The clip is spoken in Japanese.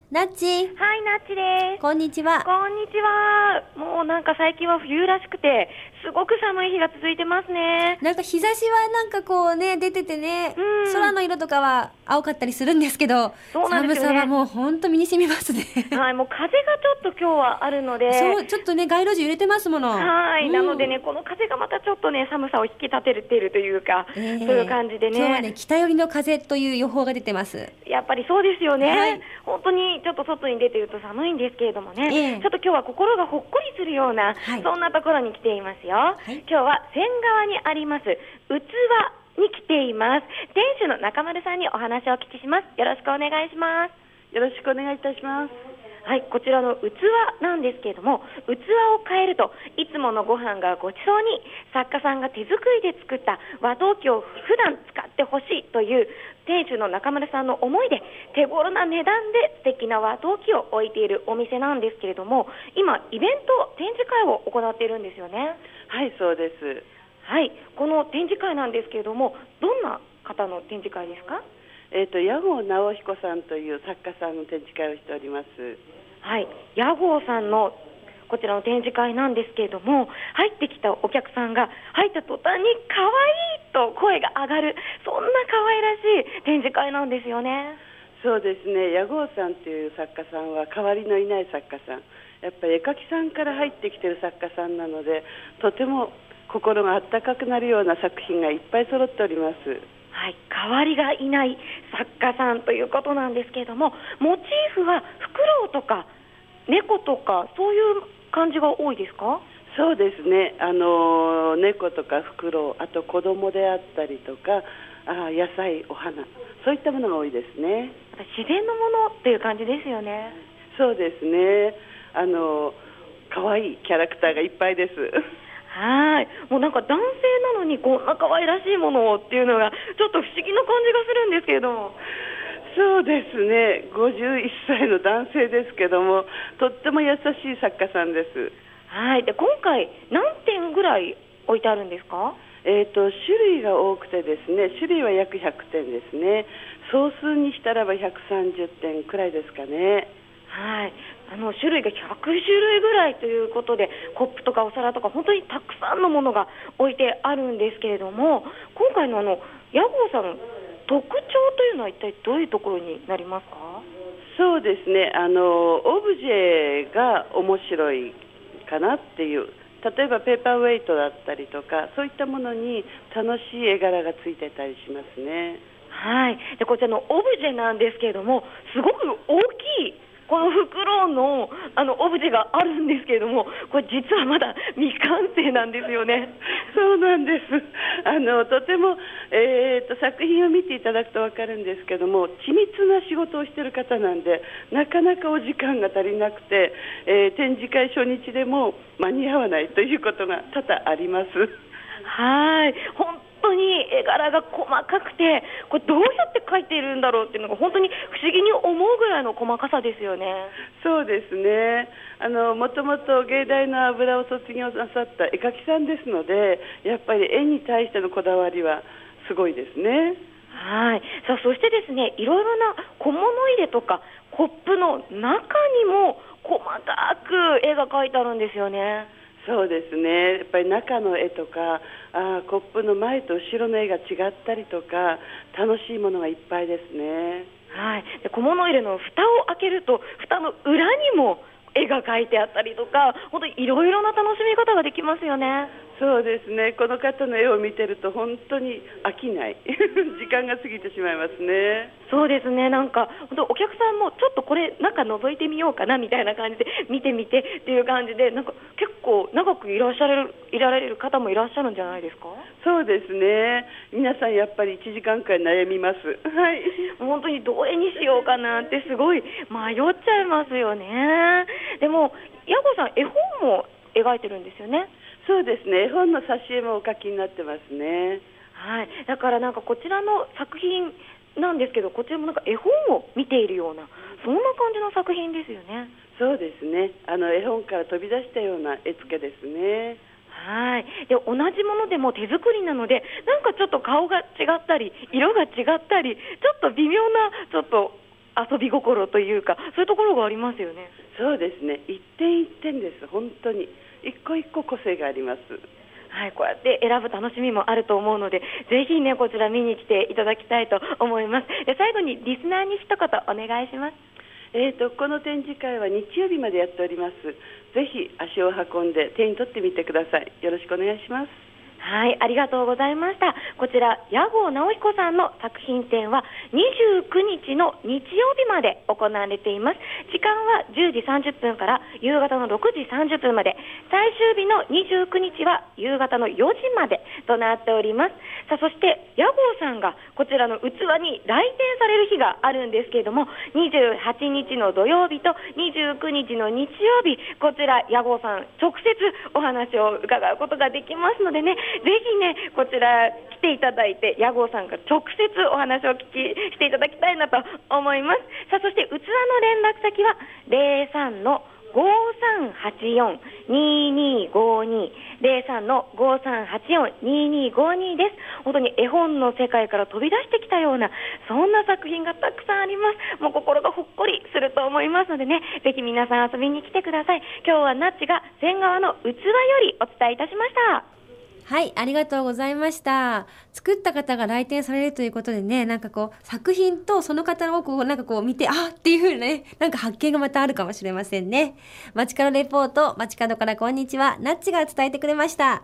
ナッチ。 はい、ナッチです。 こんにちは。 こんにちは。もうなんか最近は冬らしくて、すごく寒い日が続いてますね。 なんか日差しはなんかこうね、出ててね、空の色とかは青かったりするんですけど、 そうなんですよね。 寒さはもうほんと身に染みますね。 はい、もう風がちょっと今日はあるので。 そう、ちょっとね、街路樹揺れてますもの。 はい、なのでね、この風がまたちょっとね、寒さを引き立てているというか、そういう感じでね。 今日はね、北寄りの風という予報が出てます。 やっぱりそうですよね。 はい、 本当にちょっと外に出てると寒いんですけれどもね、ちょっと今日は心がほっこりするような、そんなところに来ていますよ。今日は仙川にあります器に来ています。店主の中丸さんにお話をお聞きします。よろしくお願いします。 よろしくお願いいたします。 はい、こちらの器なんですけれども、器を変えるといつものご飯がごちそうに、作家さんが手作りで作った和陶器を普段使ってほしいという店主の中村さんの思いで、手頃な値段で素敵な和陶器を置いているお店なんですけれども、今イベント展示会を行っているんですよね。 はい、そうです。 はい、この展示会なんですけれども、どんな方の展示会ですか？ 屋号直彦さんという作家さんの展示会をしております。 はい、屋号さんのこちらの展示会なんですけれども、入ってきたお客さんが入った途端に可愛いと声が上がる、そんな可愛らしい展示会なんですよね。 そうですね、屋号さんという作家さんは代わりのいない作家さん、やっぱり絵描きさんから入ってきている作家さんなので、とても心が温かくなるような作品がいっぱい揃っております。 はい、代わりがいない作家さんということなんですけれども、モチーフはフクロウとか猫とかそういう感じが多いですか？ そうですね、猫とかフクロウ、あと子供であったりとか、野菜、お花、そういったものが多いですね。 自然のものっていう感じですよね。 そうですね、可愛いキャラクターがいっぱいです。 はい、もうなんか男性なのにこんな可愛らしいものをっていうのがちょっと不思議な感じがするんですけれども。 そうですね、51歳の男性ですけども、とっても優しい作家さんです。 はい、で今回何点ぐらい置いてあるんですか？ 種類が多くてですね、種類は約100点ですね。総数にしたらば130点くらいですかね。 はい、種類が100種類ぐらいということで、コップとかお皿とか本当にたくさんのものが置いてあるんですけれども、今回の屋号さんの特徴というのは一体どういうところになりますか？ そうですね、オブジェが面白いかなっていう、例えばペーパーウェイトだったりとか、そういったものに楽しい絵柄がついてたりしますね。 はい、でこちらのオブジェなんですけれども、すごく大きいこのフクロウのオブジェがあるんですけれども、これ実はまだ未完成なんですよね。 そうなんです。とても、作品を見ていただくと分かるんですけども、緻密な仕事をしている方なんで、なかなかお時間が足りなくて、展示会初日でも間に合わないということが多々あります。 はい、本当に絵柄が細かくて、これどうやって描いているんだろうっていうのが本当に不思議に思うぐらいの細かさですよね。 そうですね、もともと芸大の油を卒業なさった絵描きさんですので、やっぱり絵に対してのこだわりはすごいですね。 はい、そしてですね、いろいろな小物入れとかコップの中にも細かく絵が描いてあるんですよね。 そうですね、やっぱり中の絵とか、コップの前と後ろの絵が違ったりとか、楽しいものがいっぱいですね。 はい、で小物入れの蓋を開けると、蓋の裏にも絵が描いてあったりとか、本当にいろいろな楽しみ方ができますよね。 そうですね、この方の絵を見てると本当に飽きない時間が過ぎてしまいますね。 そうですね、なんか本当お客さんもちょっとこれ中覗いてみようかなみたいな感じで見てみてっていう感じで、なんか結構長くいられる方もいらっしゃるんじゃないですか？ そうですね、皆さんやっぱり1時間くらい悩みます。はい、 本当にどれにしようかなってすごい迷っちゃいますよね。でも矢後さん、絵本も描いてるんですよね。 そうですね、絵本の挿絵もお書きになってますね。 はい、だからなんかこちらの作品なんですけど、こちらもなんか絵本を見ているような、そんな感じの作品ですよね。 そうですね、絵本から飛び出したような絵付けですね。 はい、で同じものでも手作りなので、なんかちょっと顔が違ったり色が違ったり、ちょっと微妙なちょっと遊び心というか、そういうところがありますよね。 そうですね、一点一点です。本当に一個一個個性があります。 はい、こうやって選ぶ楽しみもあると思うので、ぜひねこちら見に来ていただきたいと思います。で、最後にリスナーに一言お願いします。 この展示会は日曜日までやっております。ぜひ足を運んで手に取ってみてください。よろしくお願いします。 はい、ありがとうございました。こちら屋号直彦さんの作品展は29日の日曜日まで行われています。時間は10時30分から夕方の6時30分まで、最終日の29日は夕方の4時までとなっております。さあ、そして屋号さんがこちらの器に来店される日があるんですけれども、28日の土曜日と29日の日曜日、こちら屋号さん直接お話を伺うことができますのでね、ぜひねこちら来ていただいて屋号さんが直接お話をしていただきたいなと思います。さあ、そして器の連絡先は03-5384-2252 03-5384-2252 です。本当に絵本の世界から飛び出してきたような、そんな作品がたくさんあります。もう心がほっこりすると思いますのでね、ぜひ皆さん遊びに来てください。今日はナッチが仙川の器よりお伝えいたしました。 はい、ありがとうございました。作った方が来店されるということでね、なんかこう作品とその方をこうなんかこう見て、あっていう風なね、なんか発見がまたあるかもしれませんね。街角レポート、街角からこんにちは、ナッチが伝えてくれました。